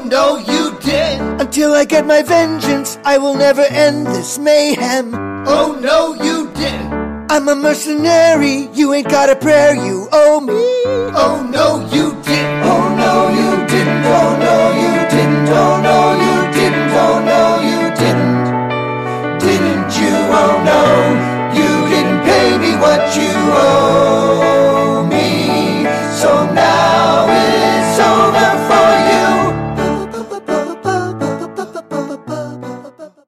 no, you did. Until I get my vengeance, I will never end this mayhem. Oh no, you did. I'm a mercenary, you ain't got a prayer you owe me. Oh no, you